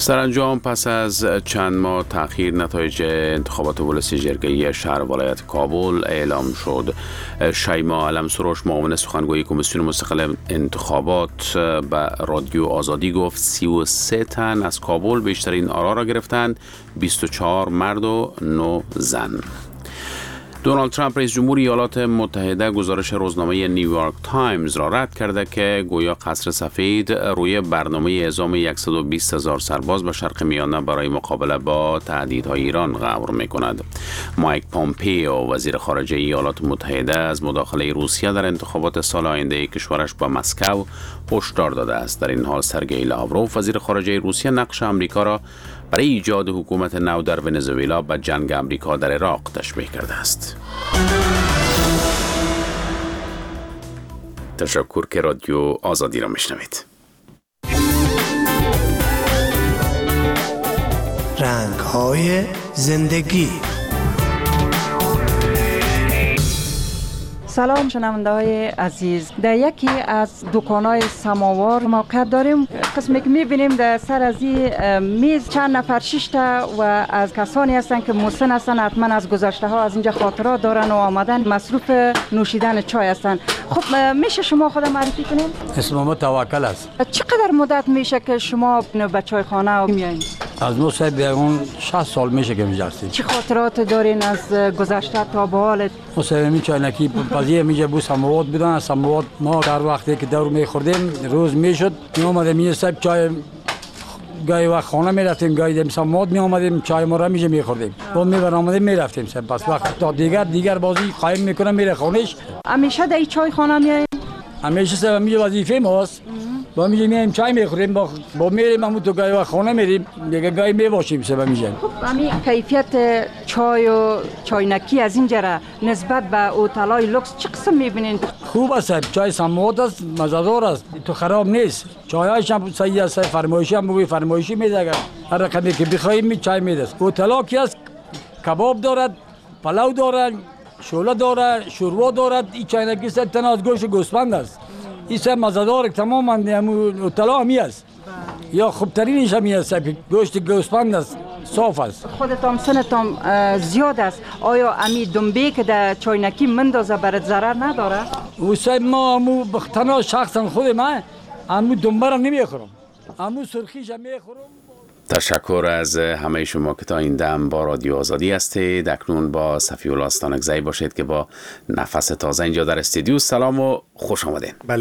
سرانجام پس از چند ماه تأخیر نتایج انتخابات ولسی جرگه‌ای شهر ولایت کابل اعلام شد. شیما علمسروش معاون سخنگوی کمیسیون مستقل انتخابات به رادیو آزادی گفت 33 تن از کابل بیشترین آرا را گرفتند، 24 مرد و 9 زن. دونالد ترامپ رئیس جمهور ایالات متحده گزارش روزنامه نیویورک تایمز را رد کرده که گویا قصر سفید روی برنامه اعزام 120,000 سرباز به شرق میانه برای مقابله با تهدیدهای ایران غور می‌کند. مایک پومپیو وزیر خارجه ایالات متحده از مداخله روسیه در انتخابات سال آینده کشورش با مسکو هشدار داده است. در این حال سرگئی لاوروف وزیر خارجه روسیه نقش آمریکا را برای ایجاد حکومت نو در ونزوئلا به جنگ آمریکا در عراق تشبیه کرده است. تشکر که رادیو آزادی را میشنوید. رنگ‌های زندگی. سلام شنونده های عزیز، در یکی از دکان‌های سماوار موقع داریم. قسمی که می‌بینیم در سر از این میز چند نفر 6 تا و از کسانی هستن که مسن هستن، حتما از گذشته ها از اینجا خاطرات دارن و آمدن مصروف نوشیدن چای هستن. خب میشه شما خود معرفی کنین؟ اسم ما توکل است. چقدر مدت میشه که شما به چای خانه میایین؟ از ما بیرون 60 سال میشه که می‌جستیم. چه خاطرات دارین از گذشته تا به حال؟ ما چاینکی پزی میجه بو سماوات بودن. از سماوات ما در وقتی که دور میخوردیم روز میشد می اومدیم می صاحب چای گاهی وقت خانه میرفتیم، گاهی دم سماوات می اومدیم چای ما را میجه میخوردیم و میبرامدیم میرفتیم صاحب. پس وقت تا دیگر بازی قایم میکنم میره خونش. همیشه در چای خانه میایین؟ همیشه صاحب میجه وظیفه ماست. با میجه میایم چای میخوریم، با میریم همون تو گاهی وقت خانه میریم، دیگه گاهی میباشیم صاحب میجه. خب همین کیفیت چای و چاینکی از اینجا را نسبت به هتل‌های لوکس چه قسم میبینین؟ خوب است، چای سماوات است، مزه‌دار است، تو خراب نیست. چایش هم صحیح است، فرمایشی هم بگوی فرمایشی میده، اگر هر رقمی که بخوایم می چای میده. هتل‌ها کی است؟ کباب دارد، پلو دارد، شوله دارد، شوروا دارد. این چاینکی است تنها از گوشت گوسفند است. این سه مزه‌دار تماما همون هتل‌ها همی است. یا خوبترینش همی است که گوشت گوسفند است، صاف است. خودتان سنتان زیاد است، آیا امی دنبه که در چاینکی مندازه برات ضرر نداره؟ او صاحب ما همو تنها شخصا خود من همو دنبه را نمیخورم، همو سرخیش هم میخورم. تشکر از همه شما که تا این دم با رادیو آزادی هستید. اکنون با صفی الله استانکزی باشید که با نفس تازه اینجا در استودیو. سلام و خوش آمدین.